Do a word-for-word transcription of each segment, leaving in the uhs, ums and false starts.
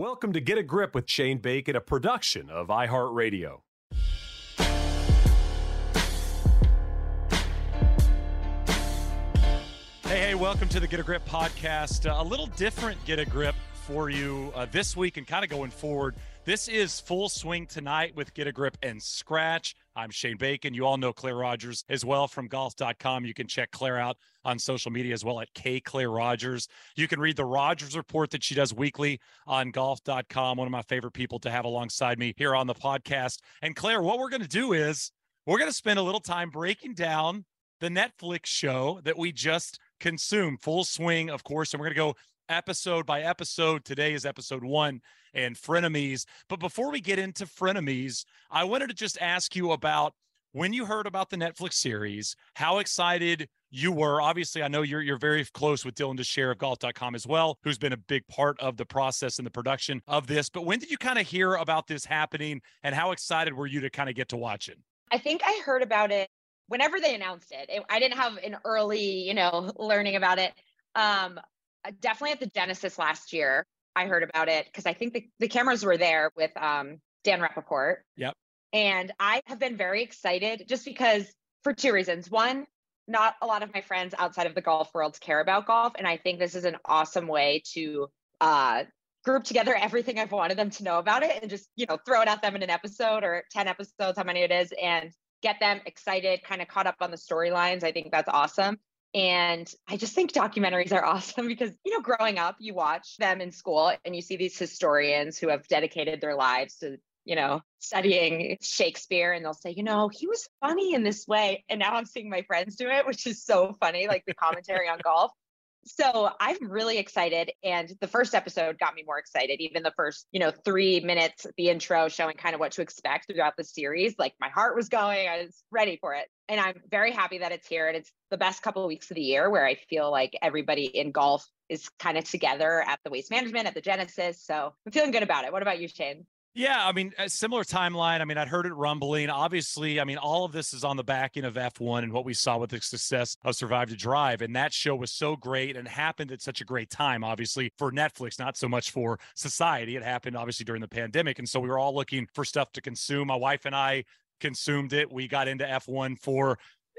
Welcome to Get a Grip with Shane Bacon, a production of iHeartRadio. Hey, hey, welcome to the Get a Grip podcast. Uh, a little different Get a Grip for you uh, this week and kind of going forward. This is Full Swing Tonight with Get a Grip and Scratch. I'm Shane Bacon. You all know Claire Rogers as well from golf dot com. You can check Claire out on social media as well at K Claire Rogers. You can read the Rogers Report that she does weekly on golf dot com. One of my favorite people to have alongside me here on the podcast. And Claire, what we're going to do is we're going to spend a little time breaking down the Netflix show that we just consumed, Full Swing, of course, and we're going to go episode by episode. Today is episode one and Frenemies. But before we get into Frenemies, I wanted to just ask you about when you heard about the Netflix series, how excited you were. Obviously, I know you're you're very close with Dylan DeShare of golf dot com as well, who's been a big part of the process and the production of this. But when did you kind of hear about this happening, and how excited were you to kind of get to watch it? I think I heard about it whenever they announced it. it I didn't have an early, you know, learning about it. Um, definitely at the Genesis last year, I heard about it because I think the, the cameras were there with um, Dan Rappaport. Yep. And I have been very excited just because for two reasons. One, not a lot of my friends outside of the golf world care about golf. And I think this is an awesome way to uh, group together everything I've wanted them to know about it and just, you know, throw it at them in an episode or ten episodes, how many it is, and get them excited, kind of caught up on the storylines. I think that's awesome. And I just think documentaries are awesome because, you know, growing up, you watch them in school and you see these historians who have dedicated their lives to, you know, studying Shakespeare, and they'll say, you know, he was funny in this way. And now I'm seeing my friends do it, which is so funny, like the commentary on golf. So I'm really excited. And the first episode got me more excited. Even the first, you know, three minutes, the intro showing kind of what to expect throughout the series. Like my heart was going, I was ready for it. And I'm very happy that it's here. And it's the best couple of weeks of the year where I feel like everybody in golf is kind of together at the Waste Management, at the Genesis. So I'm feeling good about it. What about you, Shane? Yeah, I mean, a similar timeline. I mean, I'd heard it rumbling. Obviously, I mean, all of this is on the back end of F one and what we saw with the success of Survive to Drive. And that show was so great and happened at such a great time, obviously, for Netflix, not so much for society. It happened, obviously, during the pandemic. And so we were all looking for stuff to consume. My wife and I consumed it. We got into F one for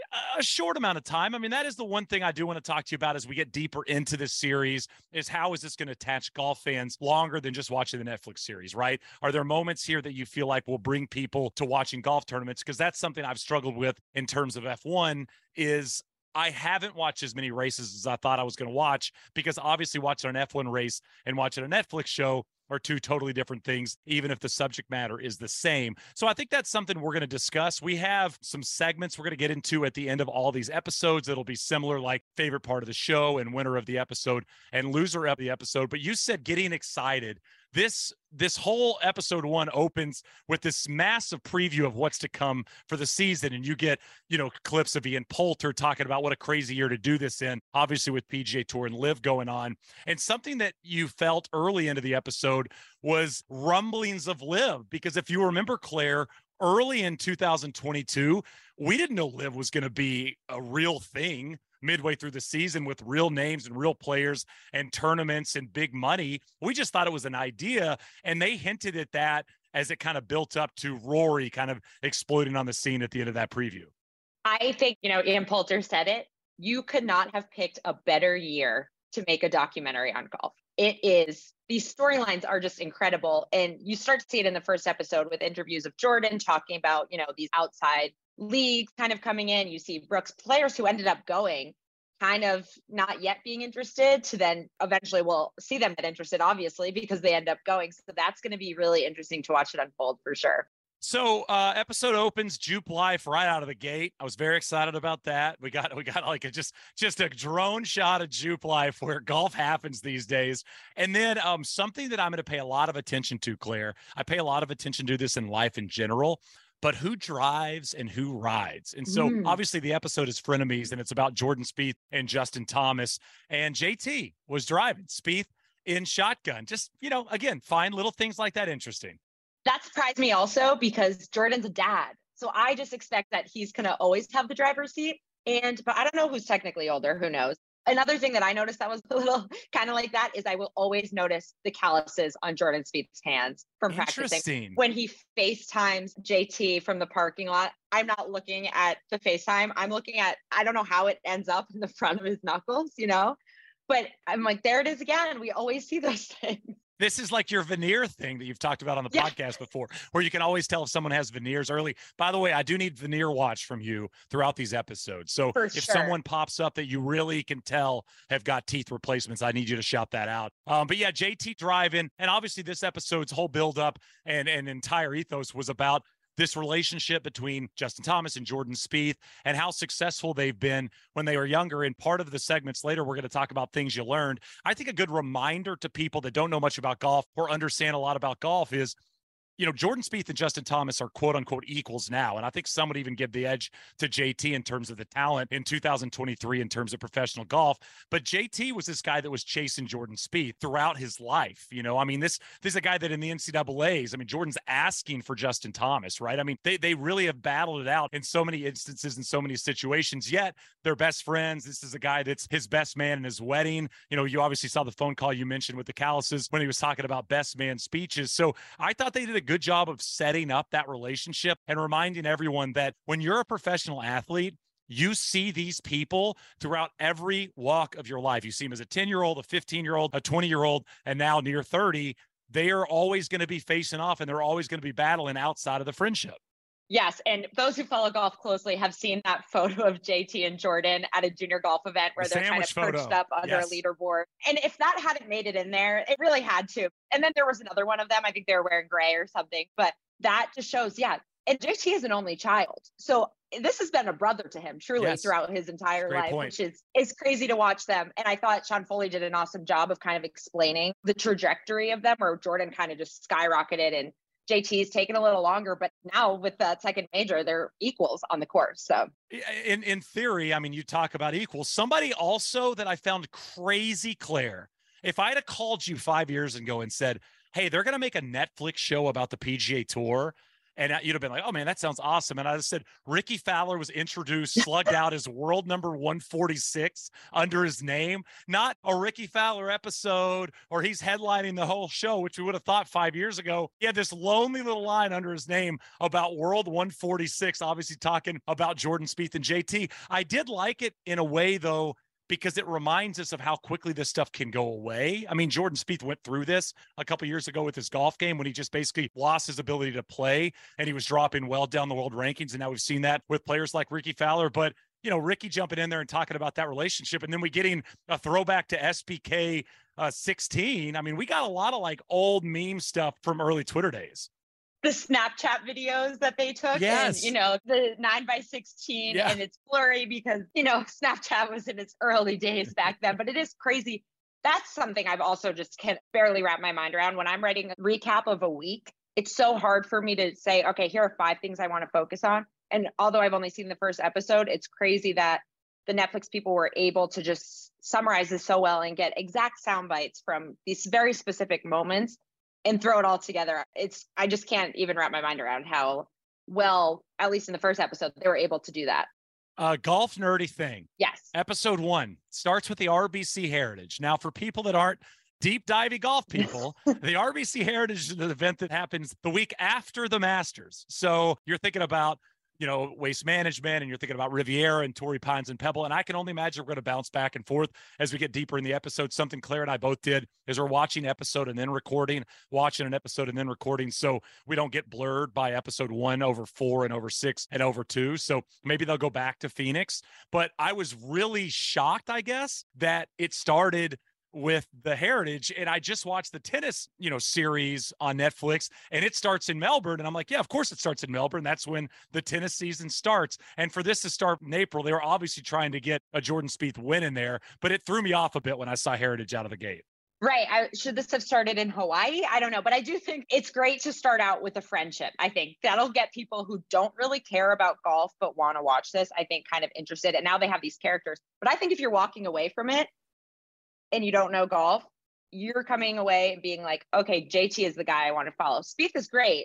a short amount of time. I mean, that is the one thing I do want to talk to you about as we get deeper into this series is how is this going to attach golf fans longer than just watching the Netflix series, right? Are there moments here that you feel like will bring people to watching golf tournaments? Because that's something I've struggled with in terms of F one is I haven't watched as many races as I thought I was going to watch because obviously watching an F one race and watching a Netflix show are two totally different things, even if the subject matter is the same. So I think that's something we're going to discuss. We have some segments we're going to get into at the end of all these episodes. It'll be similar, like favorite part of the show and winner of the episode and loser of the episode. But you said getting excited. This this whole episode one opens with this massive preview of what's to come for the season. And you get, you know, clips of Ian Poulter talking about what a crazy year to do this in, obviously with P G A Tour and Live going on. And something that you felt early into the episode was rumblings of Live. Because if you remember, Claire, early in two thousand twenty-two, we didn't know Live was going to be a real thing midway through the season with real names and real players and tournaments and big money. We just thought it was an idea. And they hinted at that as it kind of built up to Rory kind of exploding on the scene at the end of that preview. I think, you know, Ian Poulter said it. You could not have picked a better year to make a documentary on golf. It is, these storylines are just incredible. And you start to see it in the first episode with interviews of Jordan talking about, you know, these outside leagues kind of coming in. You see Brooks, players who ended up going kind of not yet being interested to then eventually we'll see them get interested, obviously, because they end up going. So that's going to be really interesting to watch it unfold for sure. So uh episode opens Jupe Life right out of the gate. I was very excited about that. We got we got like a just just a drone shot of Jupe Life where golf happens these days. And then um something that I'm going to pay a lot of attention to, Claire. I pay a lot of attention to this in life in general, but who drives and who rides. And so mm. obviously the episode is Frenemies and it's about Jordan Spieth and Justin Thomas, and J T was driving, Spieth in shotgun. Just, you know, again, find little things like that interesting. That surprised me also because Jordan's a dad. So I just expect that he's going to always have the driver's seat. And, but I don't know who's technically older, who knows. Another thing that I noticed that was a little kind of like that is I will always notice the calluses on Jordan Spieth's hands from practicing. Interesting. When he FaceTimes J T from the parking lot, I'm not looking at the FaceTime. I'm looking at, I don't know how it ends up in the front of his knuckles, you know? But I'm like, there it is again. We always see those things. This is like your veneer thing that you've talked about on the Yeah. podcast before, where you can always tell if someone has veneers early. By the way, I do need veneer watch from you throughout these episodes. So For if sure. someone pops up that you really can tell have got teeth replacements, I need you to shout that out. Um, but yeah, J T driving, and obviously this episode's whole buildup and, and entire ethos was about this relationship between Justin Thomas and Jordan Spieth and how successful they've been when they were younger. And part of the segments later, we're going to talk about things you learned. I think a good reminder to people that don't know much about golf or understand a lot about golf is, you know, Jordan Spieth and Justin Thomas are quote unquote equals now. And I think some would even give the edge to J T in terms of the talent in two thousand twenty-three in terms of professional golf. But J T was this guy that was chasing Jordan Spieth throughout his life. You know, I mean, this, this is a guy that in the N C double A's, I mean, Jordan's asking for Justin Thomas, right? I mean, they, they really have battled it out in so many instances, in so many situations, yet they're best friends. This is a guy that's his best man in his wedding. You know, you obviously saw the phone call you mentioned with the calluses when he was talking about best man speeches. So I thought they did a good job of setting up that relationship and reminding everyone that when you're a professional athlete, you see these people throughout every walk of your life. You see them as a ten-year-old, a fifteen-year-old, a twenty-year-old, and now near thirty. They are always going to be facing off and they're always going to be battling outside of the friendship. Yes. And those who follow golf closely have seen that photo of J T and Jordan at a junior golf event where The they're kind of sandwich perched photo. up under Yes. a leaderboard. And if that hadn't made it in there, it really had to. And then there was another one of them. I think they were wearing gray or something. But that just shows, yeah. And J T is an only child. So this has been a brother to him truly Yes. throughout his entire Great life, point. which is is crazy to watch them. And I thought Sean Foley did an awesome job of kind of explaining the trajectory of them, where Jordan kind of just skyrocketed and J T's taken a little longer, but now with that second major, they're equals on the course. So in in theory, I mean, you talk about equals. Somebody also that I found crazy, Claire, if I had called you five years ago and said, hey, they're going to make a Netflix show about the P G A Tour, and you'd have been like, oh man, that sounds awesome. And I just said, Ricky Fowler was introduced, slugged out as world number one forty-six under his name, not a Ricky Fowler episode, or he's headlining the whole show, which we would have thought five years ago. He had this lonely little line under his name about world one forty-six, obviously talking about Jordan Spieth and J T. I did like it in a way though, because it reminds us of how quickly this stuff can go away. I mean, Jordan Spieth went through this a couple years ago with his golf game when he just basically lost his ability to play and he was dropping well down the world rankings. And now we've seen that with players like Ricky Fowler. But, you know, Ricky jumping in there and talking about that relationship. And then we getting a throwback to S P K uh, sixteen. I mean, we got a lot of like old meme stuff from early Twitter days. the Snapchat videos that they took, Yes. and, you know, the nine by sixteen, Yeah. and it's blurry because, you know, Snapchat was in its early days back then, but it is crazy. That's something I've also just can barely wrap my mind around when I'm writing a recap of a week. It's so hard for me to say, okay, here are five things I want to focus on. And although I've only seen the first episode, it's crazy that the Netflix people were able to just summarize this so well and get exact sound bites from these very specific moments and throw it all together. It's, I just can't even wrap my mind around how well, at least in the first episode, they were able to do that. Uh, golf nerdy thing. Yes. Episode one starts with the R B C Heritage. Now, for people that aren't deep diving golf people, the R B C Heritage is an event that happens the week after the Masters. So you're thinking about, you know, Waste Management, and you're thinking about Riviera and Torrey Pines and Pebble. And I can only imagine we're going to bounce back and forth as we get deeper in the episode. Something Claire and I both did is we're watching episode and then recording, watching an episode and then recording. So we don't get blurred by episode one over four and over six and over two. So maybe they'll go back to Phoenix. But I was really shocked, I guess, that it started with the Heritage. And I just watched the tennis, you know, series on Netflix, and it starts in Melbourne. And I'm like, yeah, of course it starts in Melbourne. That's when the tennis season starts. And for this to start in April, they were obviously trying to get a Jordan Spieth win in there, but it threw me off a bit when I saw Heritage out of the gate. Right. I, should this have started in Hawaii? I don't know, but I do think it's great to start out with a friendship. I think that'll get people who don't really care about golf, but want to watch this, I think, kind of interested. And now they have these characters. But I think if you're walking away from it, and you don't know golf, you're coming away and being like, okay, J T is the guy I want to follow. Spieth is great,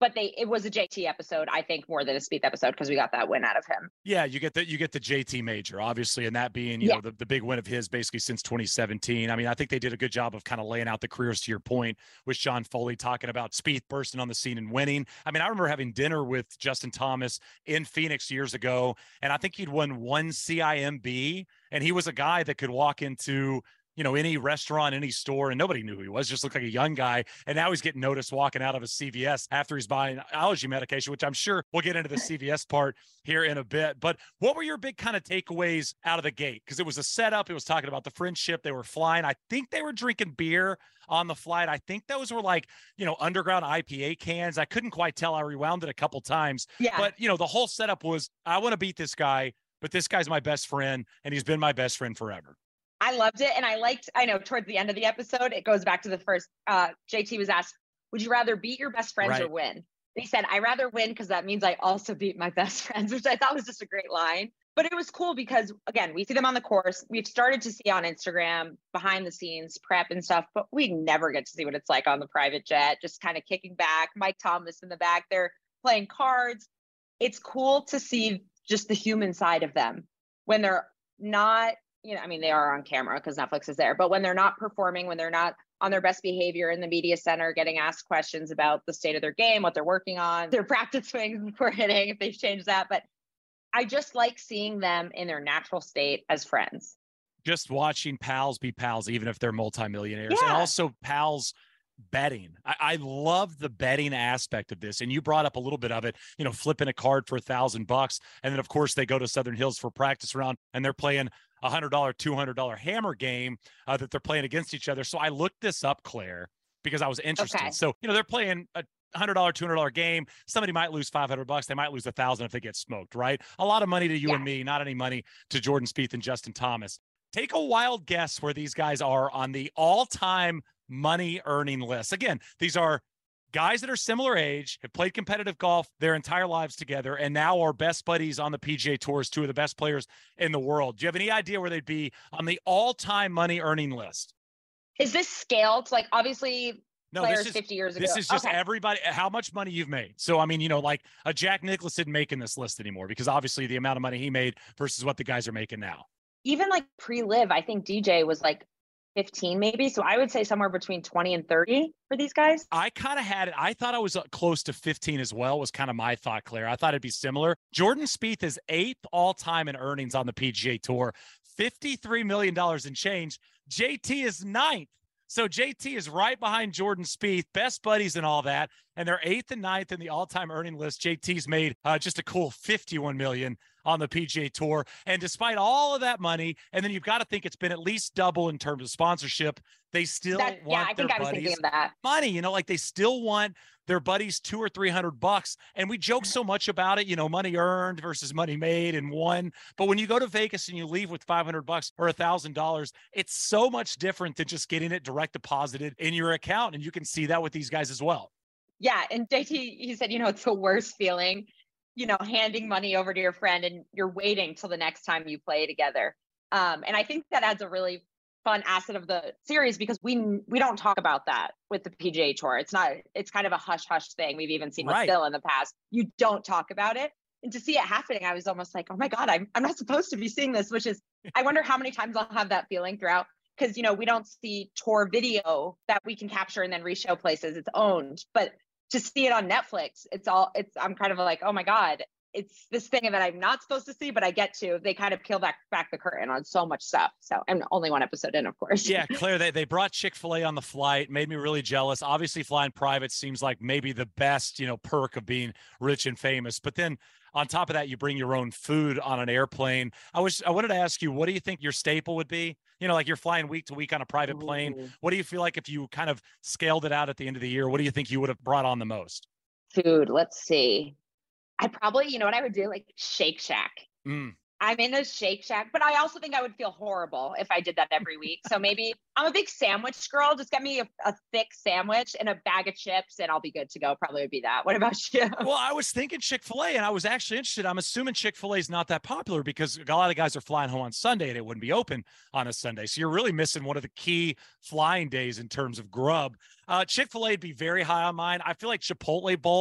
but they it was a J T episode, I think, more than a Spieth episode because we got that win out of him. Yeah, you get the you get the J T major, obviously, and that being, you yeah. know, the, the big win of his basically since twenty seventeen. I mean, I think they did a good job of kind of laying out the careers, to your point, with John Foley talking about Spieth bursting on the scene and winning. I mean, I remember having dinner with Justin Thomas in Phoenix years ago, and I think he'd won one C I M B, and he was a guy that could walk into, you know, any restaurant, any store, and nobody knew who he was, just looked like a young guy. And now he's getting noticed walking out of a C V S after he's buying allergy medication, which I'm sure we'll get into the C V S part here in a bit. But what were your big kind of takeaways out of the gate? Because it was a setup. It was talking about the friendship. They were flying. I think they were drinking beer on the flight. I think those were like, you know, underground I P A cans. I couldn't quite tell. I rewound it a couple times. Yeah. But, you know, the whole setup was, I want to beat this guy, but this guy's my best friend, and he's been my best friend forever. I loved it. And I liked, I know towards the end of the episode, it goes back to the first, uh, J T was asked, would you rather beat your best friends right. or win? And he said, I rather win because that means I also beat my best friends, which I thought was just a great line. But it was cool because, again, we see them on the course. We've started to see on Instagram, behind the scenes, prep and stuff, but we never get to see what it's like on the private jet, just kind of kicking back. Mike Thomas in the back, they're playing cards. It's cool to see just the human side of them when they're not, you know, I mean, they are on camera because Netflix is there, but when they're not performing, when they're not on their best behavior in the media center, getting asked questions about the state of their game, what they're working on, their practice swings before hitting, if they've changed that. But I just like seeing them in their natural state as friends. Just watching pals be pals, even if they're multimillionaires, Yeah. and also pals betting. I, I love the betting aspect of this. And you brought up a little bit of it, you know, flipping a card for a thousand bucks. And then of course they go to Southern Hills for practice round and they're playing a hundred dollar, two hundred dollar hammer game uh, that they're playing against each other. So I looked this up, Claire, because I was interested. Okay. So, you know, they're playing a hundred dollar, two hundred dollar game. Somebody might lose five hundred bucks. They might lose a thousand if they get smoked, right? A lot of money to you Yeah. and me, not any money to Jordan Spieth and Justin Thomas. Take a wild guess where these guys are on the all-time money earning list. Again, these are guys that are similar age, have played competitive golf their entire lives together, and now are best buddies on the P G A Tours, two of the best players in the world. Do you have any idea where they'd be on the all-time money earning list? Is this scaled? Like, obviously, No, players this is fifty years ago. this is just Okay. everybody, how much money you've made. So, I mean, you know, like a Jack Nicklaus isn't making this list anymore because obviously the amount of money he made versus what the guys are making now. Even like pre-live, I think D J was like fifteen maybe. So I would say somewhere between twenty and thirty for these guys. I kind of had it. I thought I was uh, close to fifteen as well, was kind of my thought, Claire. I thought it'd be similar. Jordan Spieth is eighth all-time in earnings on the P G A Tour, fifty-three million dollars in change. J T is ninth. So J T is right behind Jordan Spieth, best buddies and all that. And they're eighth and ninth in the all-time earning list. J T's made uh, just a cool fifty-one million dollars on the P G A Tour. And despite all of that money, and then you've got to think it's been at least double in terms of sponsorship, they still That, want yeah, I their think I was buddies thinking of that. money, you know, like they still want their buddies two or three hundred bucks. And we joke so much about it, you know, money earned versus money made and won. But when you go to Vegas and you leave with five hundred bucks or a thousand dollars, it's so much different than just getting it direct deposited in your account. And you can see that with these guys as well. Yeah. And J T, he said, you know, it's the worst feeling, you know, handing money over to your friend and you're waiting till the next time you play together. Um, and I think that adds a really fun asset of the series because we we don't talk about that with the P G A Tour. It's not, it's kind of a hush hush thing. We've even seen with Right. Phil in the past. You don't talk about it. And to see it happening, I was almost like, oh my God, I'm I'm not supposed to be seeing this, which is, I wonder how many times I'll have that feeling throughout. Because, you know, we don't see tour video that we can capture and then reshow places. It's owned. But to see it on Netflix, it's all, it's, I'm kind of like, oh my God, it's this thing that I'm not supposed to see, but I get to. They kind of peel back back the curtain on so much stuff. So I'm only one episode in, of course. Yeah, Claire, they, they brought Chick-fil-A on the flight, made me really jealous. Obviously, flying private seems like maybe the best, you know, perk of being rich and famous. But then on top of that, you bring your own food on an airplane. I was I wanted to ask you, what do you think your staple would be? You know, like you're flying week to week on a private plane. Ooh. What do you feel like if you kind of scaled it out at the end of the year? What do you think you would have brought on the most? Food, let's see. I probably, you know what I would do? Like Shake Shack. Mm. I'm in a Shake Shack, but I also think I would feel horrible if I did that every week. So maybe I'm a big sandwich girl. Just get me a, a thick sandwich and a bag of chips and I'll be good to go. Probably would be that. What about you? Well, I was thinking Chick-fil-A and I was actually interested. I'm assuming Chick-fil-A is not that popular because a lot of guys are flying home on Sunday and it wouldn't be open on a Sunday. So you're really missing one of the key flying days in terms of grub. Uh, Chick-fil-A would be very high on mine. I feel like Chipotle Bowl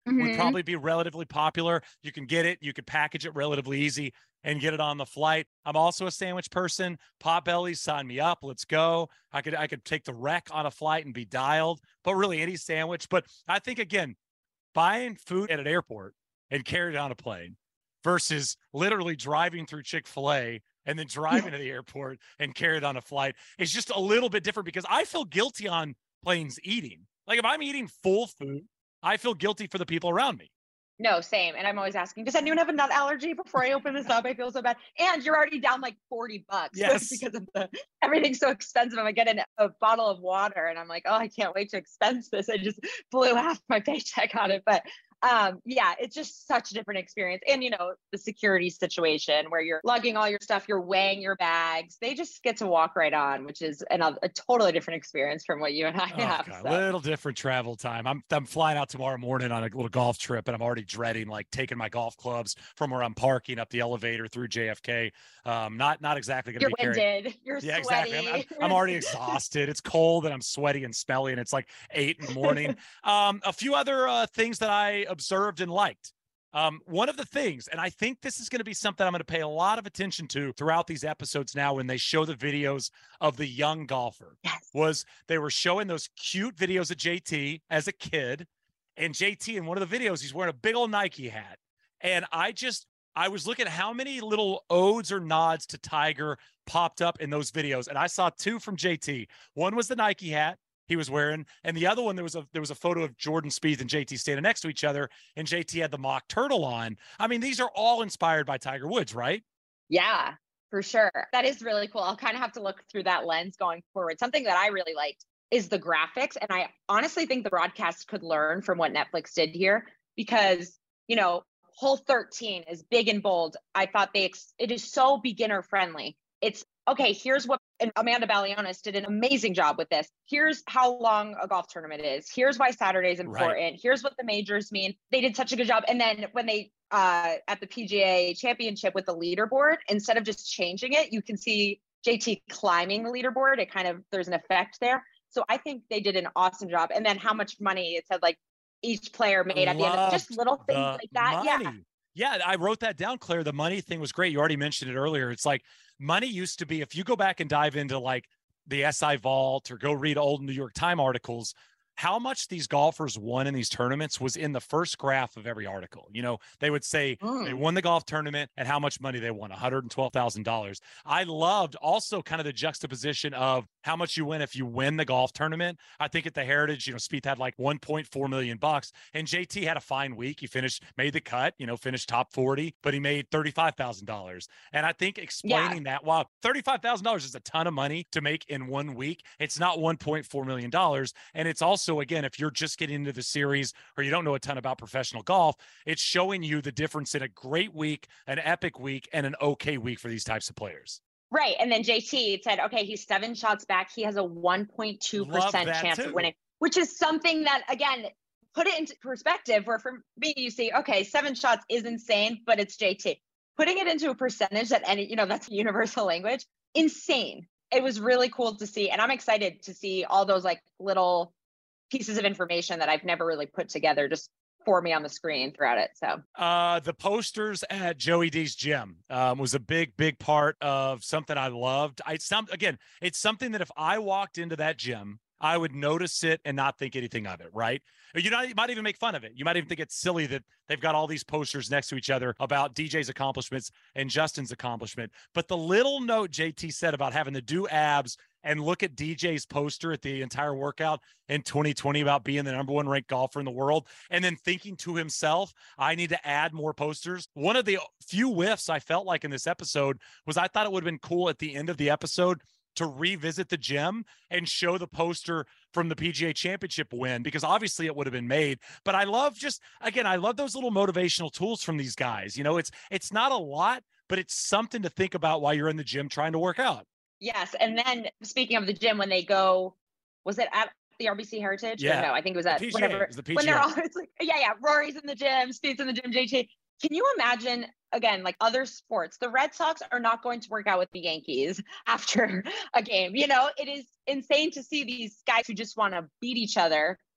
would Mhm. probably be relatively popular. You can get it, you could package it relatively easy and get it on the flight. I'm also a sandwich person. Potbelly, sign me up. Let's go. I could I could take the wreck on a flight and be dialed, but really any sandwich. But I think again, buying food at an airport and carry it on a plane versus literally driving through Chick-fil-A and then driving to the airport and carry it on a flight is just a little bit different because I feel guilty on planes eating. Like if I'm eating full food, I feel guilty for the people around me. No, same. And I'm always asking, does anyone have a nut allergy before I open this up? I feel so bad. And you're already down like forty bucks Yes. because of the everything's so expensive. I get an, a bottle of water and I'm like, oh, I can't wait to expense this. I just blew half my paycheck on it. But um, yeah, it's just such a different experience. And, you know, the security situation where you're lugging all your stuff, you're weighing your bags. They just get to walk right on, which is an, a totally different experience from what you and I Oh, have. God, So. little different travel time. I'm I'm flying out tomorrow morning on a little golf trip, and I'm already dreading like taking my golf clubs from where I'm parking up the elevator through J F K. Um, not not exactly going to You're be carrying. winded. You're Yeah, sweaty. exactly. I'm, I'm, I'm already exhausted. It's cold and I'm sweaty and smelly, and it's like eight in the morning. Um, a few other uh, things that I observed and liked. Um, one of the things, and I think this is going to be something I'm going to pay a lot of attention to throughout these episodes now when they show the videos of the young golfer, Yes. was they were showing those cute videos of J T as a kid. And J T, in one of the videos, he's wearing a big old Nike hat. And I just, I was looking at how many little odes or nods to Tiger popped up in those videos. And I saw two from J T. One was the Nike hat he was wearing, and the other one, there was a there was a photo of Jordan Spieth and J T standing next to each other, and J T had the mock turtle on. I mean, these are all inspired by Tiger Woods, right? Yeah, for sure. That is really cool. I'll kind of have to look through that lens going forward. Something that I really liked is the graphics. And I honestly think the broadcast could learn from what Netflix did here because, you know, hole thirteen is big and bold. I thought they, ex- it is so beginner friendly. It's okay. Here's what, and Amanda Balionis did an amazing job with this. Here's how long a golf tournament is. Here's why Saturday is important. Right. Here's what the majors mean. They did such a good job. And then when they, uh, at the P G A championship with the leaderboard, instead of just changing it, you can see J T climbing the leaderboard. It kind of, there's an effect there. So I think they did an awesome job. And then how much money it said like each player made at the end of just little things like that. Money. Yeah. Yeah, I wrote that down, Claire. The money thing was great. You already mentioned it earlier. It's like money used to be, if you go back and dive into like the S I Vault or go read old New York Times articles, how much these golfers won in these tournaments was in the first graph of every article. You know, they would say mm. they won the golf tournament and how much money they won, one hundred twelve thousand dollars. I loved also kind of the juxtaposition of how much you win if you win the golf tournament. I think at the Heritage, you know, Spieth had like one point four million bucks, and J T had a fine week. He finished, made the cut, you know, finished top forty, but he made thirty-five thousand dollars. And I think explaining yeah. that, wow, thirty-five thousand dollars is a ton of money to make in one week. It's not one point four million dollars. And it's also, again, if you're just getting into the series or you don't know a ton about professional golf, it's showing you the difference in a great week, an epic week, and an okay week for these types of players. Right. And then J T said, okay, he's seven shots back. He has a one point two percent chance too. of winning, which is something that, again, put it into perspective where for me, you see, okay, seven shots is insane, but it's J T. Putting it into a percentage that any, you know, that's universal language, insane. It was really cool to see. And I'm excited to see all those like little pieces of information that I've never really put together just for me on the screen throughout it. So uh, the posters at Joey D's gym um, was a big, big part of something I loved. I some again, it's something that if I walked into that gym, I would notice it and not think anything of it, right? You know, you might even make fun of it. You might even think it's silly that they've got all these posters next to each other about D J's accomplishments and Justin's accomplishment. But the little note J T said about having to do abs and look at D J's poster at the entire workout in twenty twenty about being the number one ranked golfer in the world, and then thinking to himself, I need to add more posters. One of the few whiffs I felt like in this episode was I thought it would have been cool at the end of the episode to revisit the gym and show the poster from the P G A Championship win, because obviously it would have been made. But I love just, again, I love those little motivational tools from these guys. You know, it's it's not a lot, but it's something to think about while you're in the gym trying to work out. Yes. And then speaking of the gym, when they go, was it at the R B C Heritage? Yeah. Or no, I think it was at the P G A, whatever. it was the P G A. When they're all, it's like, yeah, yeah, Rory's in the gym, Spieth's in the gym, J T. Can you imagine, again, like other sports, the Red Sox are not going to work out with the Yankees after a game. You know, it is insane to see these guys who just want to beat each other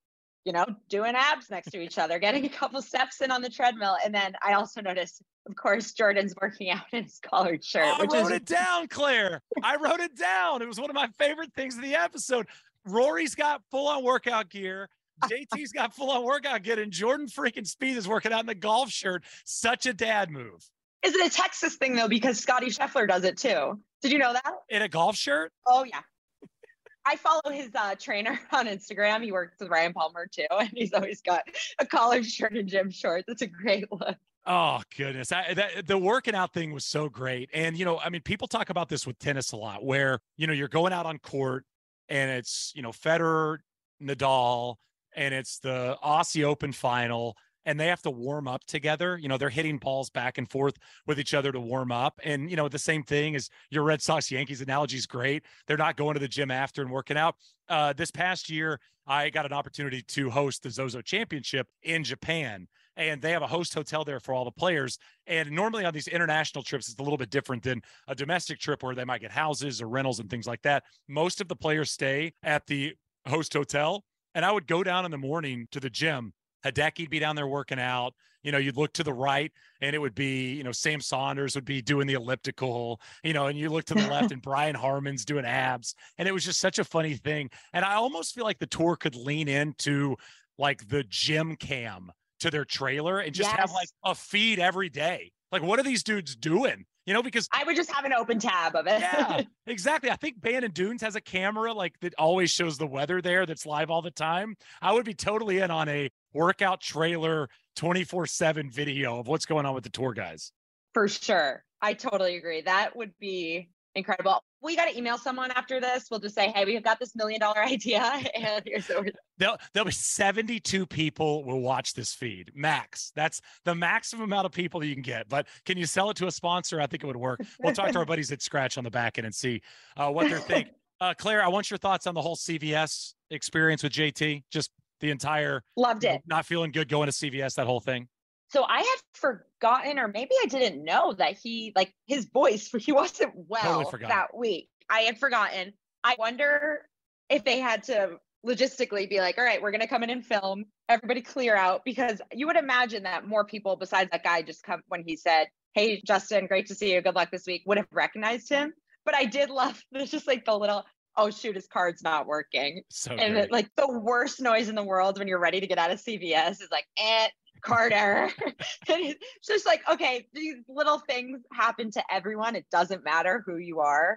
you know, doing abs next to each other, getting a couple steps in on the treadmill. And then I also noticed, of course, Jordan's working out in his collared shirt. Oh, which I wrote is- it down, Claire. I wrote it down. It was one of my favorite things of the episode. Rory's got full-on workout gear. J T's got full-on workout gear, and Jordan freaking Spieth is working out in the golf shirt. Such a dad move. Is it a Texas thing, though? Because Scotty Scheffler does it, too. Did you know that? In a golf shirt? Oh, yeah. I follow his uh, trainer on Instagram. He works with Ryan Palmer, too, and he's always got a collared shirt and gym shorts. It's a great look. Oh, goodness. I, that, the working out thing was so great. And, you know, I mean, people talk about this with tennis a lot where, you know, you're going out on court and it's, you know, Federer, Nadal, and it's the Aussie Open final, and they have to warm up together. You know, they're hitting balls back and forth with each other to warm up. And, you know, the same thing as your Red Sox Yankees analogy is great. They're not going to the gym after and working out. Uh, this past year, I got an opportunity to host the Zozo Championship in Japan, and they have a host hotel there for all the players. And normally on these international trips, it's a little bit different than a domestic trip where they might get houses or rentals and things like that. Most of the players stay at the host hotel, and I would go down in the morning to the gym. Hideki'd be down there working out. You know, you'd look to the right and it would be, you know, Sam Saunders would be doing the elliptical, you know, and you look to the left and Brian Harmon's doing abs. And it was just such a funny thing. And I almost feel like the tour could lean into like the gym cam to their trailer and just Yes. have like a feed every day. Like, what are these dudes doing? You know, because I would just have an open tab of it. yeah, exactly. I think Bandon Dunes has a camera like that always shows the weather there that's live all the time. I would be totally in on a workout trailer twenty-four seven video of what's going on with the tour guys. For sure. I totally agree. That would be incredible. We got to email someone after this. We'll just say, hey, we've got this million dollar idea. And here's what we're There'll, there'll be seventy-two people will watch this feed. Max. That's the maximum amount of people that you can get. But can you sell it to a sponsor? I think it would work. We'll talk to our buddies at Scratch on the back end and see uh, what they're thinking. Uh, Claire, I want your thoughts on the whole C V S experience with J T. Just the entire Loved it. not feeling good going to C V S, that whole thing. So I had forgotten, or maybe I didn't know that he, like his voice, he wasn't well Totally forgot. that week. I had forgotten. I wonder if they had to logistically be like, all right, we're going to come in and film, everybody clear out, because you would imagine that more people besides that guy just come when he said, hey, Justin, great to see you. Good luck this week, would have recognized him. But I did love, there's just like the little, oh shoot, his card's not working. So And great. it, like the worst noise in the world when you're ready to get out of C V S is like, eh, card error. And it's just like, okay, these little things happen to everyone. It doesn't matter who you are.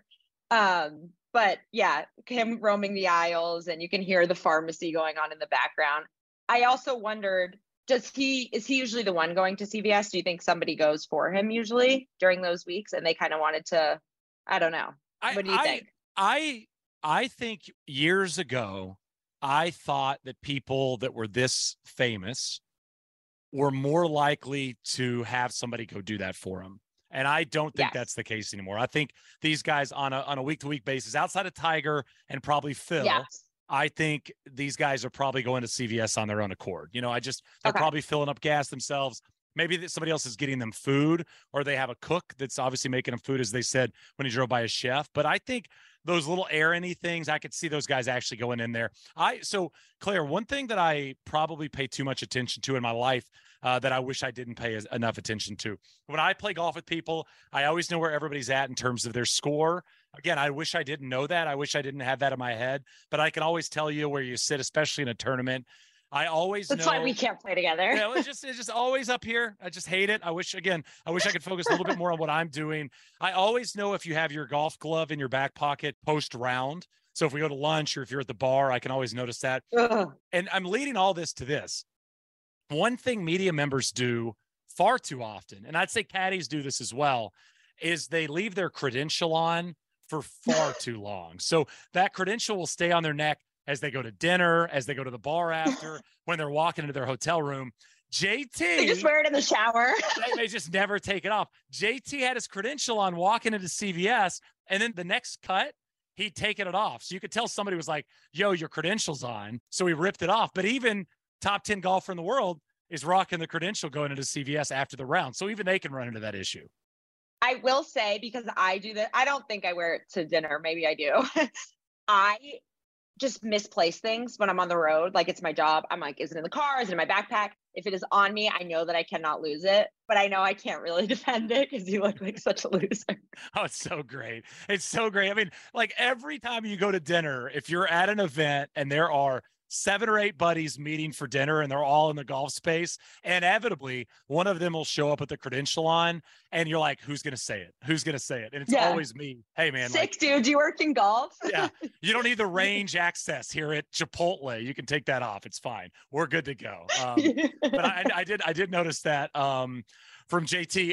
Um, but yeah, him roaming the aisles, and you can hear the pharmacy going on in the background. I also wondered, does he, is he usually the one going to C V S? Do you think somebody goes for him usually during those weeks and they kind of wanted to, I don't know. I, What do you I, think? I, I think years ago, I thought that people that were this famous were more likely to have somebody go do that for them. And I don't think Yes. that's the case anymore. I think these guys on a on a week to week basis, outside of Tiger and probably Phil, Yes. I think these guys are probably going to C V S on their own accord. You know, I just they're Okay. probably filling up gas themselves. Maybe that somebody else is getting them food, or they have a cook that's obviously making them food, as they said when he drove by a chef. But I think those little errandy things, I could see those guys actually going in there. I so Claire, one thing that I probably pay too much attention to in my life uh, that I wish I didn't pay as, enough attention to. When I play golf with people, I always know where everybody's at in terms of their score. Again, I wish I didn't know that. I wish I didn't have that in my head, but I can always tell you where you sit, especially in a tournament. I always That's know. why we can't play together. Yeah, it's just it's just always up here. I just hate it. I wish again, I wish I could focus a little bit more on what I'm doing. I always know if you have your golf glove in your back pocket post round. So if we go to lunch or if you're at the bar, I can always notice that. Ugh. And I'm leading all this to this. One thing media members do far too often, and I'd say caddies do this as well, is they leave their credential on for far too long. So that credential will stay on their neck as they go to dinner, as they go to the bar after, when they're walking into their hotel room. J T, They just wear it in the shower. they, they just never take it off. J T had his credential on walking into C V S, and then the next cut, he'd taken it off. So you could tell somebody was like, yo, your credential's on. So he ripped it off. But even top ten golfer in the world is rocking the credential going into C V S after the round. So even they can run into that issue. I will say, because I do that, I don't think I wear it to dinner. Maybe I do. I just misplace things when I'm on the road. Like it's my job. I'm like, is it in the car? Is it in my backpack? If it is on me, I know that I cannot lose it, but I know I can't really defend it because you look like such a loser. Oh, it's so great. It's so great. I mean, like every time you go to dinner, if you're at an event and there are seven or eight buddies meeting for dinner and they're all in the golf space, inevitably one of them will show up with the credential on and you're like, who's going to say it? Who's going to say it? And it's Yeah. always me. Hey man, Sick, like, dude. Do you work in golf? Yeah. You don't need the range access here at Chipotle. You can take that off. It's fine. We're good to go. Um, but I, I did, I did notice that um, from J T.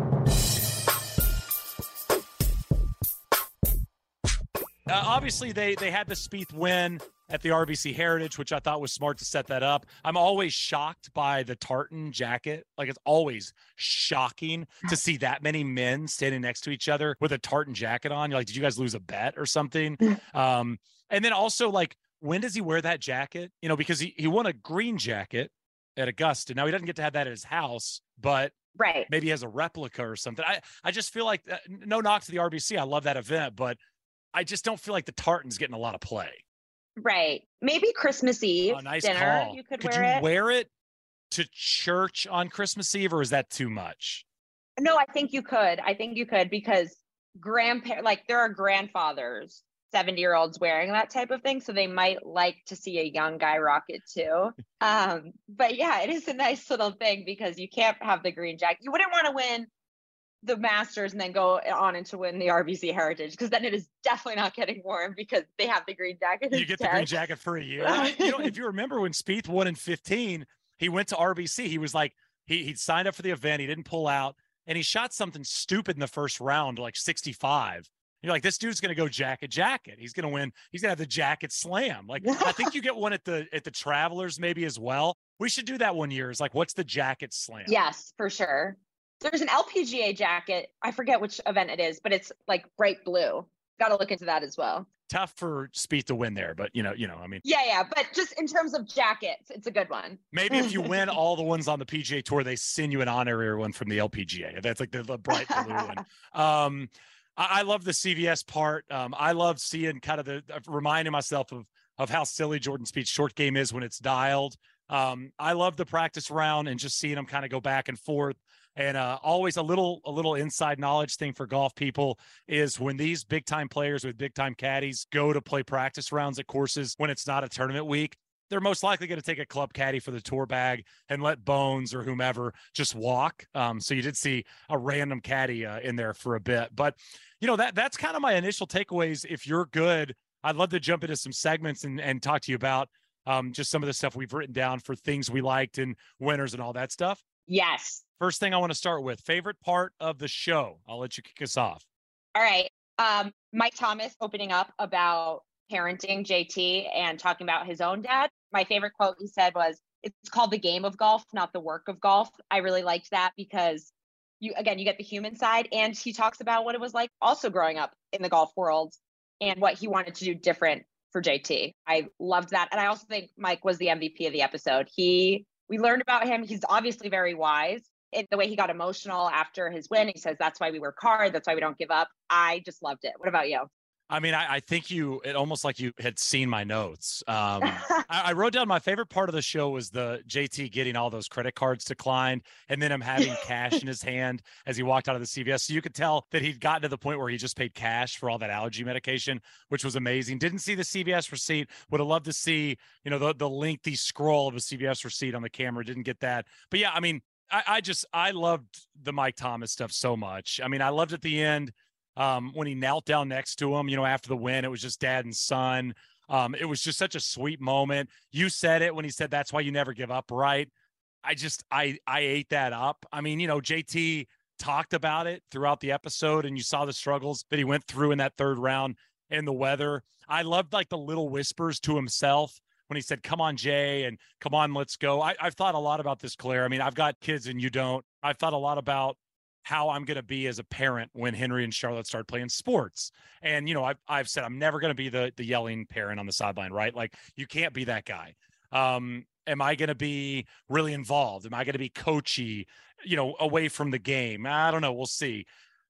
Uh, obviously, they they had the Spieth win at the R B C Heritage, which I thought was smart to set that up. I'm always shocked by the tartan jacket. Like, it's always shocking to see that many men standing next to each other with a tartan jacket on. You're like, did you guys lose a bet or something? Um, and then also, like, when does he wear that jacket? You know, because he, he won a green jacket at Augusta. Now, he doesn't get to have that at his house, but right. maybe he has a replica or something. I, I just feel like, uh, no knock to the R B C. I love that event, but I just don't feel like the tartan's getting a lot of play. Right. Maybe Christmas Eve Oh, nice dinner. call. You could, could wear you it. wear it to church on Christmas Eve, or is that too much? No, I think you could. I think you could because grandparents, like there are grandfathers, seventy year olds wearing that type of thing. So they might like to see a young guy rock it too. Um, but yeah, it is a nice little thing because you can't have the green jacket. You wouldn't want to win the Masters and then go on and to win the R B C Heritage because then it is definitely not getting warm because they have the green jacket. You get the green jacket for a year. I, you know, if you remember when Spieth won in fifteen, he went to R B C. He was like, he he signed up for the event. He didn't pull out, and he shot something stupid in the first round, like sixty-five. You're like, this dude's gonna go jacket jacket. He's gonna win. He's gonna have the jacket slam. Like, I think you get one at the at the Travelers maybe as well. We should do that one year. It's like, what's the jacket slam? Yes, for sure. There's an L P G A jacket. I forget which event it is, but it's like bright blue. Got to look into that as well. Tough for Spieth to win there, but you know, you know, I mean, yeah, yeah. But just in terms of jackets, it's a good one. Maybe if you win all the ones on the P G A Tour, they send you an honorary one from the L P G A. That's like the, the bright blue one. Um, I, I love the C V S part. Um, I love seeing kind of the reminding myself of of how silly Jordan Spieth's short game is when it's dialed. Um, I love the practice round and just seeing them kind of go back and forth. And uh, always a little a little inside knowledge thing for golf people is when these big time players with big time caddies go to play practice rounds at courses when it's not a tournament week, they're most likely going to take a club caddy for the tour bag and let Bones or whomever just walk. Um, so you did see a random caddy uh, in there for a bit. But, you know, that that's kind of my initial takeaways. If you're good, I'd love to jump into some segments and, and talk to you about um, just some of the stuff we've written down for things we liked and winners and all that stuff. Yes. First thing I want to start with, favorite part of the show. I'll let you kick us off. All right. Um, Mike Thomas opening up about parenting J T and talking about his own dad. My favorite quote he said was, it's called the game of golf, not the work of golf. I really liked that because you, again, you get the human side, and he talks about what it was like also growing up in the golf world and what he wanted to do different for J T. I loved that. And I also think Mike was the M V P of the episode. He, we learned about him. He's obviously very wise. In the way he got emotional after his win. He says, that's why we work hard. That's why we don't give up. I just loved it. What about you? I mean, I, I think you, it almost like you had seen my notes. Um, I, I wrote down my favorite part of the show was the J T getting all those credit cards declined and then him having cash in his hand as he walked out of the C V S. So you could tell that he'd gotten to the point where he just paid cash for all that allergy medication, which was amazing. Didn't see the C V S receipt. Would have loved to see, you know, the, the lengthy scroll of a C V S receipt on the camera. Didn't get that. But yeah, I mean, I, I just, I loved the Mike Thomas stuff so much. I mean, I loved at the end um, when he knelt down next to him, you know, after the win, it was just dad and son. Um, it was just such a sweet moment. You said it when he said, that's why you never give up, right? I just, I, I ate that up. I mean, you know, J T talked about it throughout the episode and you saw the struggles that he went through in that third round and the weather. I loved like the little whispers to himself when he said, come on, Jay, and come on, let's go. I, I've thought a lot about this, Claire. I mean, I've got kids and you don't. I've thought a lot about how I'm going to be as a parent when Henry and Charlotte start playing sports. And, you know, I've, I've said, I'm never going to be the, the yelling parent on the sideline, right? Like you can't be that guy. Um, am I going to be really involved? Am I going to be coachy, you know, away from the game? I don't know. We'll see.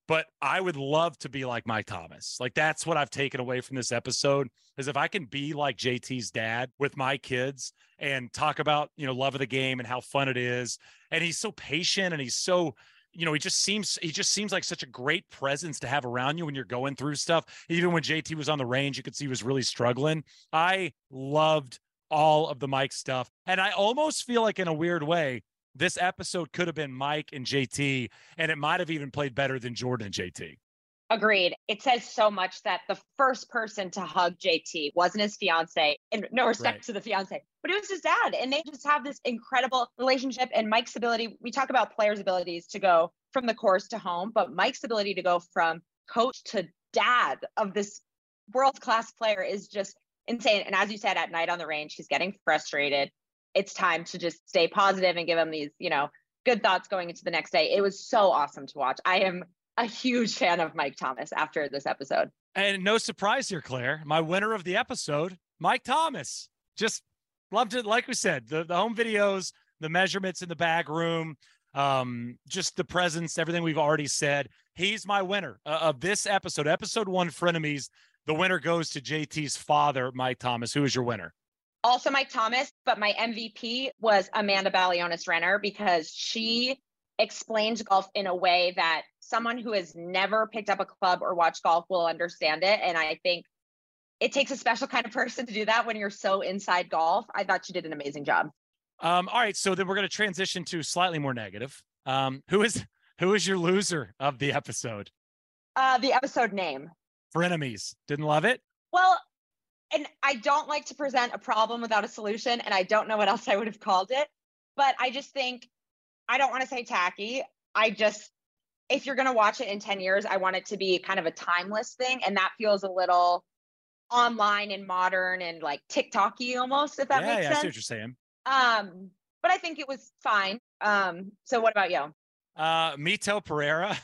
But I would love to be like Mike Thomas. Like, that's what I've taken away from this episode, is if I can be like J T's dad with my kids and talk about, you know, love of the game and how fun it is. And he's so patient, and he's so, you know, he just seems, he just seems like such a great presence to have around you when you're going through stuff. Even when J T was on the range, you could see he was really struggling. I loved all of the Mike stuff. And I almost feel like, in a weird way, this episode could have been Mike and J T, and it might have even played better than Jordan and J T. Agreed. It says so much that the first person to hug J T wasn't his fiance, and no respect Right. to the fiance, but it was his dad. And they just have this incredible relationship. And Mike's ability, we talk about players' abilities to go from the course to home, but Mike's ability to go from coach to dad of this world-class player is just insane. And as you said, at night on the range, he's getting frustrated. It's time to just stay positive and give him these, you know, good thoughts going into the next day. It was so awesome to watch. I am a huge fan of Mike Thomas after this episode. And no surprise here, Claire, my winner of the episode, Mike Thomas. Just loved it. Like we said, the, the home videos, the measurements in the bag room, um, just the presence, everything we've already said. He's my winner uh, of this episode, episode one, Frenemies. The winner goes to J T's father, Mike Thomas. Who is your winner? Also Mike Thomas, but my M V P was Amanda Balionis Renner, because she explained golf in a way that someone who has never picked up a club or watched golf will understand it. And I think it takes a special kind of person to do that when you're so inside golf. I thought she did an amazing job. Um, all right, so then we're going to transition to slightly more negative. Um, who is who is your loser of the episode? Uh, the episode name. Frenemies. Didn't love it? Well, and I don't like to present a problem without a solution, and I don't know what else I would have called it, but I just think, I don't want to say tacky. I just, if you're going to watch it in ten years, I want it to be kind of a timeless thing. And that feels a little online and modern and like TikTok-y almost, if that yeah, makes yeah, sense. I see what you're saying. Um, but I think it was fine. Um, so what about you? Uh, Mito Pereira.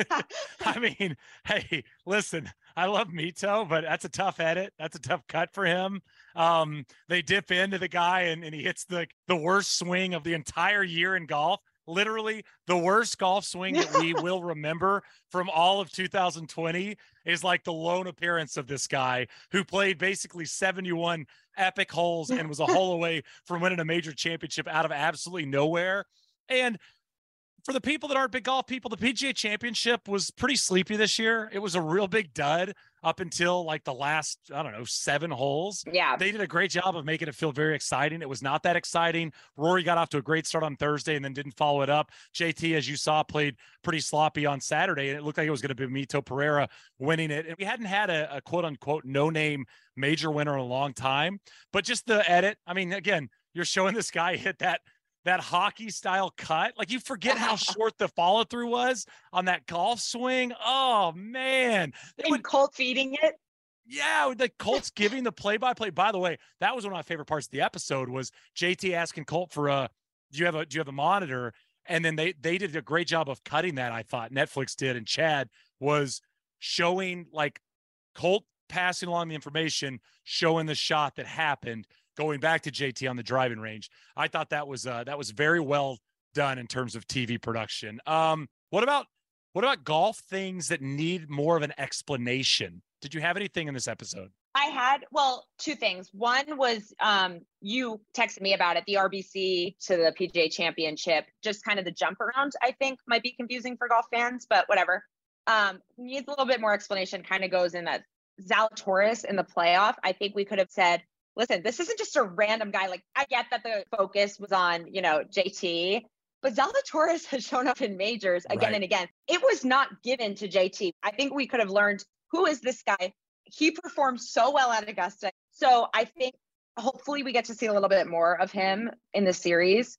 I mean, hey, listen, I love Mito, but that's a tough edit. That's a tough cut for him. Um, they dip into the guy and, and he hits the, the worst swing of the entire year in golf. Literally the worst golf swing that we will remember from all of two thousand twenty is like the lone appearance of this guy who played basically seventy-one epic holes and was a hole away from winning a major championship out of absolutely nowhere. And for the people that aren't big golf people, the P G A Championship was pretty sleepy this year. It was a real big dud up until like the last, I don't know, seven holes. Yeah. They did a great job of making it feel very exciting. It was not that exciting. Rory got off to a great start on Thursday and then didn't follow it up. J T, as you saw, played pretty sloppy on Saturday, and it looked like it was going to be Mito Pereira winning it. And we hadn't had a, a quote unquote no-name major winner in a long time, but just the edit. I mean, again, you're showing this guy hit that that hockey style cut. Like, you forget how short the follow through was on that golf swing. Oh man. And would, Colt feeding it. Yeah. The Colt's giving the play by play. By the way, that was one of my favorite parts of the episode was J T asking Colt for a, do you have a, do you have a monitor? And then they, they did a great job of cutting that. I thought Netflix did. And Chad was showing like Colt passing along the information, showing the shot that happened, going back to J T on the driving range. I thought that was uh, that was very well done in terms of T V production. Um, what about what about golf things that need more of an explanation? Did you have anything in this episode? I had, well, two things. One was um, you texted me about it, the R B C to the P G A Championship, just kind of the jump around, I think might be confusing for golf fans, but whatever. Um, needs a little bit more explanation, kind of goes in that Zalatoris in the playoff. I think we could have said, listen, this isn't just a random guy. Like, I get that the focus was on, you know, J T, but Zalatoris has shown up in majors again Right. and again. It was not given to J T. I think we could have learned, who is this guy? He performed so well at Augusta. So I think hopefully we get to see a little bit more of him in the series.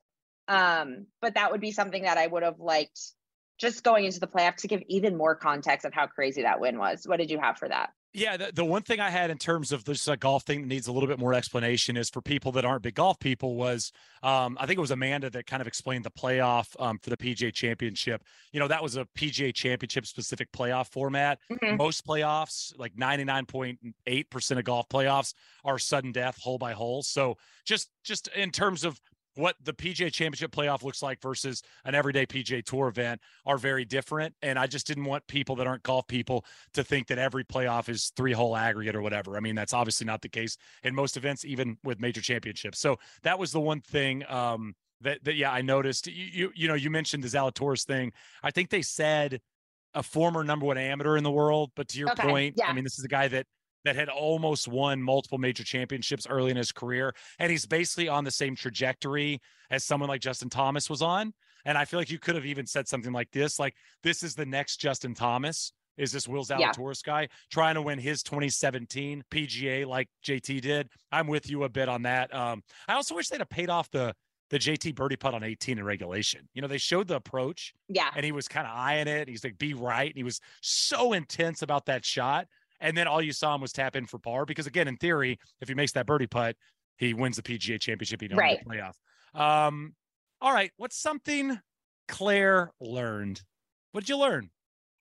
Um, but that would be something that I would have liked just going into the playoff to give even more context of how crazy that win was. What did you have for that? Yeah, the, the one thing I had in terms of this uh, golf thing that needs a little bit more explanation is for people that aren't big golf people was, um, I think it was Amanda that kind of explained the playoff um, for the P G A Championship. You know, that was a P G A Championship specific playoff format. Mm-hmm. Most playoffs, like ninety-nine point eight percent of golf playoffs are sudden death, hole by hole. So just, just in terms of what the P G A Championship playoff looks like versus an everyday P G A Tour event are very different. And I just didn't want people that aren't golf people to think that every playoff is three hole aggregate or whatever. I mean, that's obviously not the case in most events, even with major championships. So that was the one thing um, that, that, yeah, I noticed. You, you, you know, you mentioned the Zalatoris thing. I think they said a former number one amateur in the world, but to your Okay, point, yeah. I mean, this is a guy that, that had almost won multiple major championships early in his career. And he's basically on the same trajectory as someone like Justin Thomas was on. And I feel like you could have even said something like this, like, this is the next Justin Thomas, is this Will Zalatoris yeah. guy trying to win his twenty seventeen P G A like J T did. I'm with you a bit on that. Um, I also wish they'd have paid off the, the J T birdie putt on eighteen in regulation. You know, they showed the approach yeah, and he was kind of eyeing it. He's like, be right. And he was so intense about that shot. And then all you saw him was tap in for par because, again, in theory, if he makes that birdie putt, he wins the P G A Championship. He don't right. win the playoff. Um, all right. What's something Claire learned? What did you learn?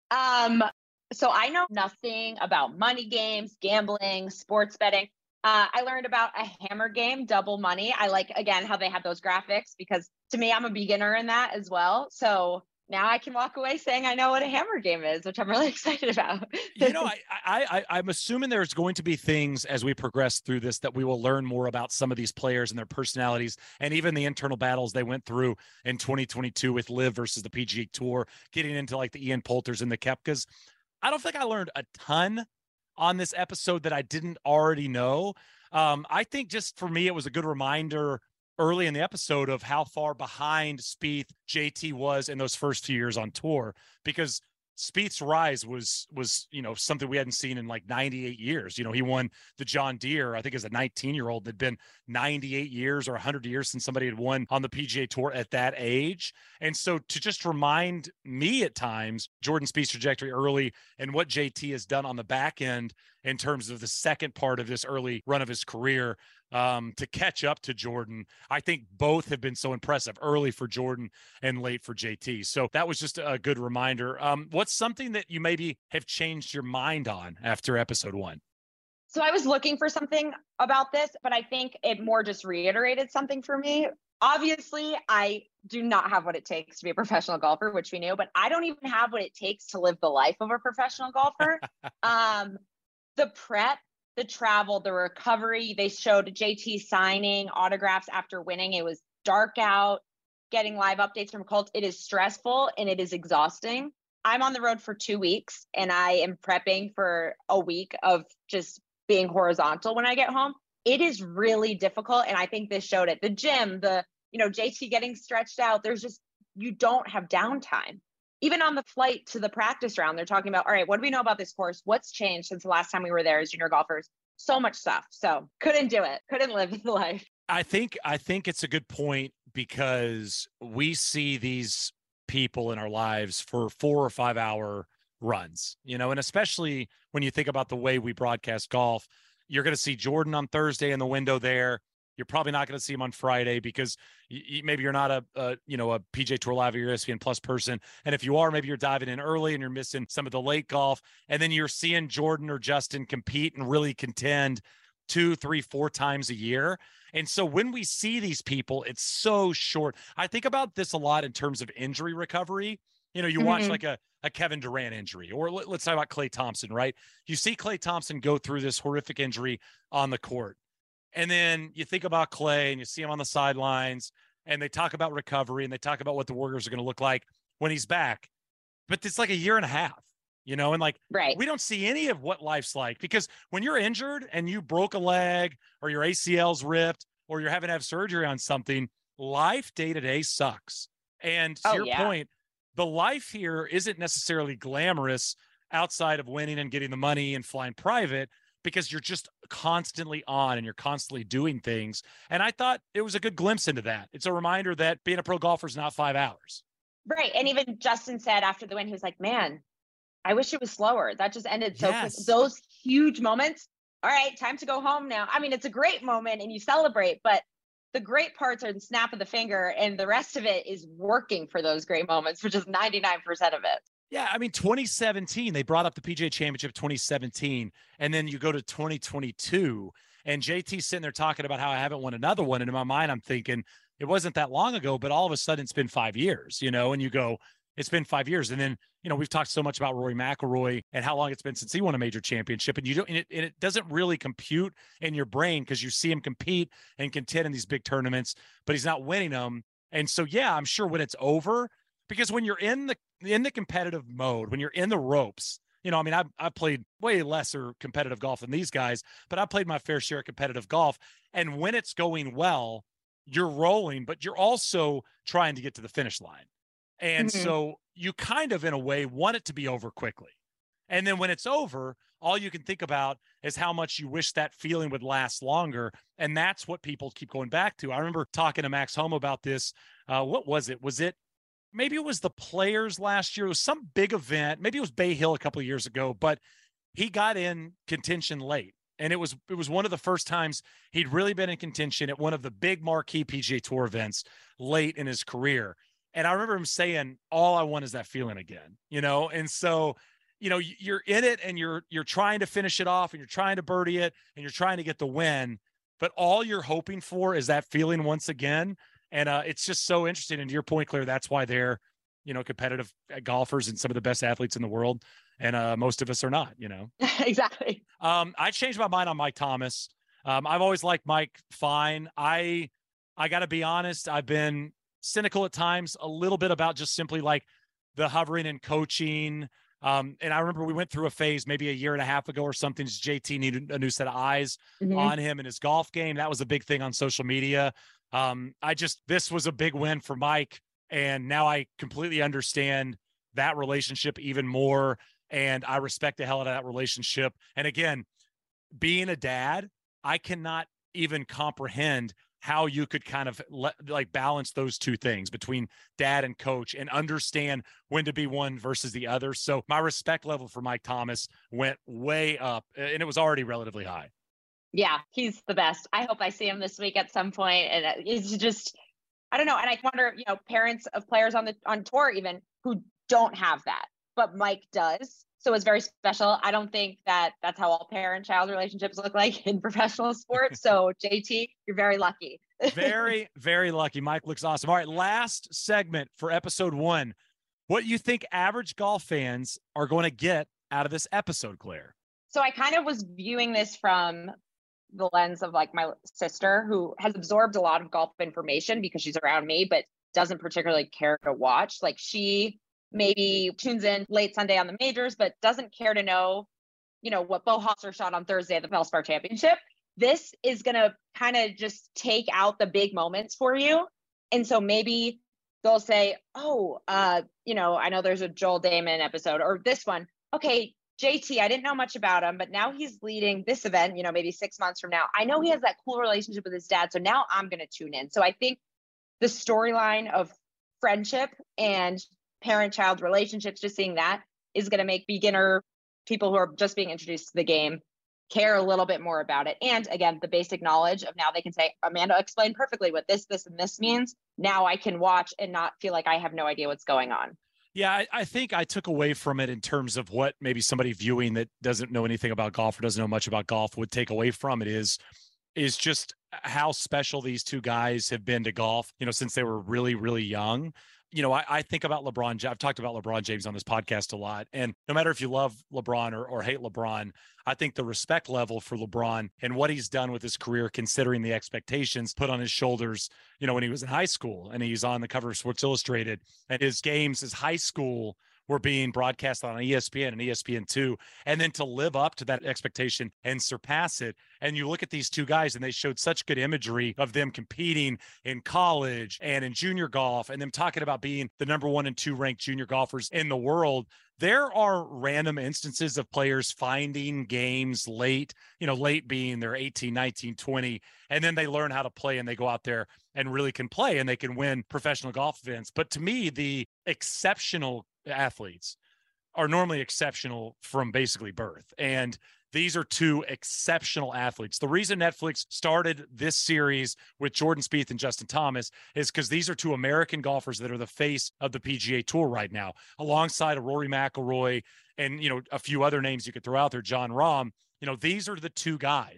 Um, so I know nothing about money games, gambling, sports betting. Uh, I learned about a hammer game, double money. I like, again, how they have those graphics because to me, I'm a beginner in that as well. So now I can walk away saying I know what a hammer game is, which I'm really excited about. You know, I, I, I, I'm assuming there's going to be things as we progress through this that we will learn more about some of these players and their personalities and even the internal battles they went through in twenty twenty-two with Liv versus the P G A Tour, getting into like the Ian Poulters and the Koepkas. I don't think I learned a ton on this episode that I didn't already know. Um, I think just for me, it was a good reminder early in the episode of how far behind Spieth J T was in those first few years on tour, because Spieth's rise was, was, you know, something we hadn't seen in like ninety-eight years. You know, he won the John Deere, I think as a nineteen year old. That'd been ninety-eight years or one hundred years since somebody had won on the P G A Tour at that age. And so to just remind me at times, Jordan Spieth's trajectory early and what J T has done on the back end in terms of the second part of this early run of his career, um, to catch up to Jordan. I think both have been so impressive, early for Jordan and late for J T. So that was just a good reminder. Um, what's something that you maybe have changed your mind on after episode one? So I was looking for something about this, but I think it more just reiterated something for me. Obviously, I do not have what it takes to be a professional golfer, which we knew, but I don't even have what it takes to live the life of a professional golfer. um, the prep, the travel, the recovery, they showed J T signing autographs after winning. It was dark out, getting live updates from Colts. It is stressful and it is exhausting. I'm on the road for two weeks and I am prepping for a week of just being horizontal when I get home. It is really difficult. And I think this showed it. The gym, the, you know, J T getting stretched out, there's just, you don't have downtime. Even on the flight to the practice round, they're talking about, all right, what do we know about this course? What's changed since the last time we were there as junior golfers? So much stuff. So couldn't do it. Couldn't live the life. I think, I think it's a good point because we see these people in our lives for four or five hour runs, you know, and especially when you think about the way we broadcast golf, you're going to see Jordan on Thursday in the window there. You're probably not going to see him on Friday because you, you, maybe you're not a, a, you know, a P G A Tour Live or your E S P N Plus person. And if you are, maybe you're diving in early and you're missing some of the late golf. And then you're seeing Jordan or Justin compete and really contend two, three, four times a year. And so when we see these people, it's so short. I think about this a lot in terms of injury recovery. You know, you watch mm-hmm. like a, a Kevin Durant injury, or let, let's talk about Klay Thompson, right? You see Klay Thompson go through this horrific injury on the court. And then you think about Klay and you see him on the sidelines and they talk about recovery and they talk about what the Warriors are going to look like when he's back. But it's like a year and a half, you know, and like, right. we don't see any of what life's like, because when you're injured and you broke a leg or your A C L's ripped or you're having to have surgery on something, life day to day sucks. And to oh, your yeah. point, the life here isn't necessarily glamorous outside of winning and getting the money and flying private, because you're just constantly on and you're constantly doing things. And I thought it was a good glimpse into that. It's a reminder that being a pro golfer is not five hours. Right. And even Justin said after the win, he was like, man, I wish it was slower. That just ended so yes. quick. Those huge moments. All right, time to go home now. I mean, it's a great moment and you celebrate, but the great parts are the snap of the finger and the rest of it is working for those great moments, which is ninety-nine percent of it. Yeah, I mean, twenty seventeen, they brought up the P G A Championship twenty seventeen, and then you go to twenty twenty-two, and J T's sitting there talking about how I haven't won another one, and in my mind, I'm thinking, it wasn't that long ago, but all of a sudden it's been five years, you know, and you go, it's been five years. And then, you know, we've talked so much about Rory McIlroy and how long it's been since he won a major championship. And you don't, and it, and it doesn't really compute in your brain because you see him compete and contend in these big tournaments, but he's not winning them. And so, yeah, I'm sure when it's over, because when you're in the, in the competitive mode, when you're in the ropes, you know, I mean, I've, I've played way lesser competitive golf than these guys, but I played my fair share of competitive golf. And when it's going well, you're rolling, but you're also trying to get to the finish line. And Mm-hmm. so you kind of, in a way, want it to be over quickly. And then when it's over, all you can think about is how much you wish that feeling would last longer. And that's what people keep going back to. I remember talking to Max Homa about this. Uh, what was it? Was it, maybe it was the Players last year. It was some big event. Maybe it was Bay Hill a couple of years ago, but he got in contention late. And it was, it was one of the first times he'd really been in contention at one of the big marquee P G A Tour events late in his career. And I remember him saying, all I want is that feeling again, you know? And so, you know, you're in it and you're, you're trying to finish it off and you're trying to birdie it and you're trying to get the win, but all you're hoping for is that feeling once again. And uh, it's just so interesting. And to your point, Claire, that's why they're, you know, competitive golfers and some of the best athletes in the world. And uh, most of us are not, you know? Exactly. Um, I changed my mind on Mike Thomas. Um, I've always liked Mike fine. I, I got to be honest. I've been cynical at times, a little bit about just simply like the hovering and coaching. Um, and I remember we went through a phase maybe a year and a half ago or something. J T needed a new set of eyes mm-hmm. on him and his golf game. That was a big thing on social media. Um, I just, this was a big win for Mike. And now I completely understand that relationship even more. And I respect the hell out of that relationship. And again, being a dad, I cannot even comprehend how you could kind of let, like balance those two things between dad and coach and understand when to be one versus the other. So my respect level for Mike Thomas went way up, and it was already relatively high. Yeah, he's the best. I hope I see him this week at some point. And it's just, I don't know. And I wonder, you know, parents of players on the on tour even who don't have that, but Mike does. So it's very special. I don't think that that's how all parent-child relationships look like in professional sports. So J T, you're very lucky. Very, very lucky. Mike looks awesome. All right, last segment for episode one. What you think average golf fans are going to get out of this episode, Claire? So I kind of was viewing this from the lens of like my sister, who has absorbed a lot of golf information because she's around me, but doesn't particularly care to watch. Like she maybe tunes in late Sunday on the majors, but doesn't care to know, you know, what Beau Hossler shot on Thursday at the Valspar Championship. This is going to kind of just take out the big moments for you. And so maybe they'll say, oh, uh, you know, I know there's a Joel Damon episode or this one. Okay, J T, I didn't know much about him, but now he's leading this event, you know, maybe six months from now. I know he has that cool relationship with his dad. So now I'm going to tune in. So I think the storyline of friendship and parent-child relationships, just seeing that is going to make beginner people who are just being introduced to the game care a little bit more about it. And again, the basic knowledge of now they can say, Amanda explained perfectly what this, this, and this means. Now I can watch and not feel like I have no idea what's going on. Yeah, I, I think I took away from it in terms of what maybe somebody viewing that doesn't know anything about golf or doesn't know much about golf would take away from it is, is just how special these two guys have been to golf, you know, since they were really, really young. You know, I, I think about LeBron. I've talked about LeBron James on this podcast a lot. And no matter if you love LeBron or, or hate LeBron, I think the respect level for LeBron and what he's done with his career, considering the expectations put on his shoulders, you know, when he was in high school and he's on the cover of Sports Illustrated and his games, his high school were being broadcast on E S P N and E S P N two, and then to live up to that expectation and surpass it. And you look at these two guys and they showed such good imagery of them competing in college and in junior golf and them talking about being the number one and two ranked junior golfers in the world. There are random instances of players finding games late, you know, late being they're eighteen, nineteen, twenty, and then they learn how to play and they go out there and really can play and they can win professional golf events. But to me, the exceptional athletes are normally exceptional from basically birth. And these are two exceptional athletes. The reason Netflix started this series with Jordan Spieth and Justin Thomas is because these are two American golfers that are the face of the P G A Tour right now, alongside of Rory McIlroy and, you know, a few other names you could throw out there, Jon Rahm. You know, these are the two guys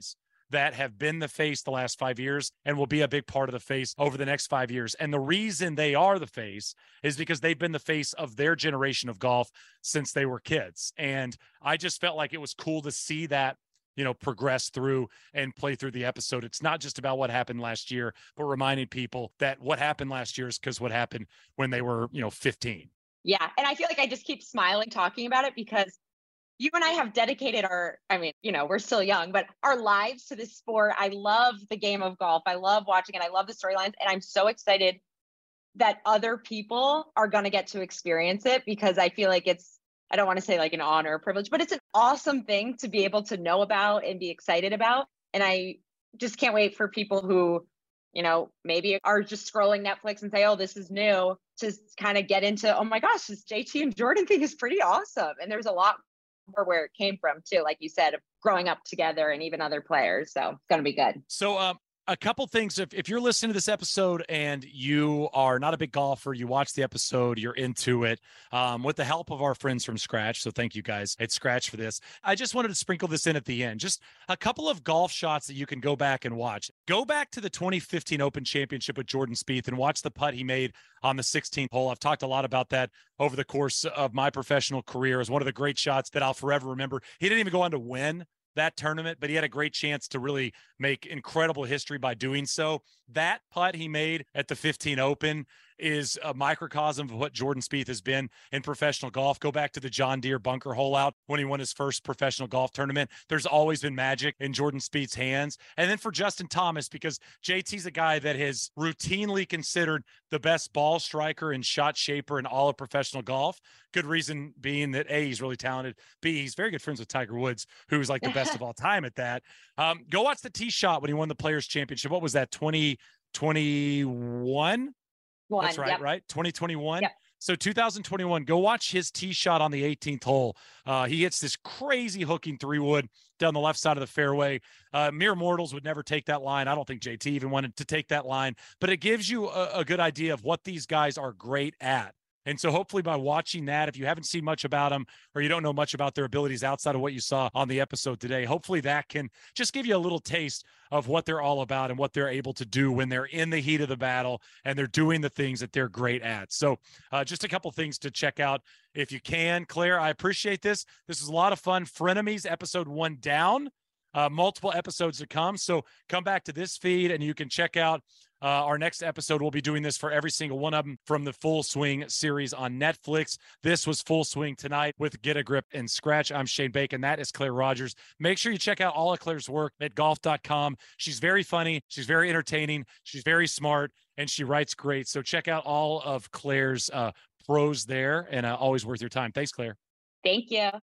that have been the face the last five years and will be a big part of the face over the next five years. And the reason they are the face is because they've been the face of their generation of golf since they were kids. And I just felt like it was cool to see that, you know, progress through and play through the episode. It's not just about what happened last year, but reminding people that what happened last year is because what happened when they were, you know, fifteen. Yeah. And I feel like I just keep smiling talking about it because you and I have dedicated our, I mean, you know, we're still young, but our lives to this sport. I love the game of golf. I love watching it. I love the storylines. And I'm so excited that other people are going to get to experience it because I feel like it's, I don't want to say like an honor or privilege, but it's an awesome thing to be able to know about and be excited about. And I just can't wait for people who, you know, maybe are just scrolling Netflix and say, oh, this is new, to kind of get into, oh my gosh, this J T and Jordan thing is pretty awesome. And there's a lot more where it came from too, like you said, of growing up together and even other players. So it's going to be good. So, um, a couple things. If, if you're listening to this episode and you are not a big golfer, you watch the episode, you're into it, um, with the help of our friends from Scratch. So thank you guys at Scratch for this. I just wanted to sprinkle this in at the end. Just a couple of golf shots that you can go back and watch. Go back to the twenty fifteen Open Championship with Jordan Spieth and watch the putt he made on the sixteenth hole. I've talked a lot about that over the course of my professional career as one of the great shots that I'll forever remember. He didn't even go on to win that tournament, but he had a great chance to really make incredible history by doing so. That putt he made at the fifteen Open is a microcosm of what Jordan Spieth has been in professional golf. Go back to the John Deere bunker hole out when he won his first professional golf tournament. There's always been magic in Jordan Spieth's hands. And then for Justin Thomas, because J T's a guy that has routinely considered the best ball striker and shot shaper in all of professional golf. Good reason being that A, he's really talented. B, he's very good friends with Tiger Woods, who's like the best of all time at that. Um, go watch the tee shot when he won the Players Championship. What was that, twenty twenty-one? One, That's right, yep. right? twenty twenty-one. Yep. So two thousand twenty-one, go watch his tee shot on the eighteenth hole. Uh, he hits this crazy hooking three wood down the left side of the fairway. Uh, mere mortals would never take that line. I don't think J T even wanted to take that line, but it gives you a, a good idea of what these guys are great at. And so hopefully by watching that, if you haven't seen much about them or you don't know much about their abilities outside of what you saw on the episode today, hopefully that can just give you a little taste of what they're all about and what they're able to do when they're in the heat of the battle and they're doing the things that they're great at. So uh, just a couple things to check out if you can. Claire, I appreciate this. This is a lot of fun. Frenemies, episode one down, uh, multiple episodes to come. So come back to this feed and you can check out Uh, our next episode. We'll be doing this for every single one of them from the Full Swing series on Netflix. This was Full Swing tonight with Get a Grip and Scratch. I'm Shane Bacon. That is Claire Rogers. Make sure you check out all of Claire's work at golf dot com. She's very funny. She's very entertaining. She's very smart and she writes great. So check out all of Claire's uh, pros there and uh, always worth your time. Thanks, Claire. Thank you.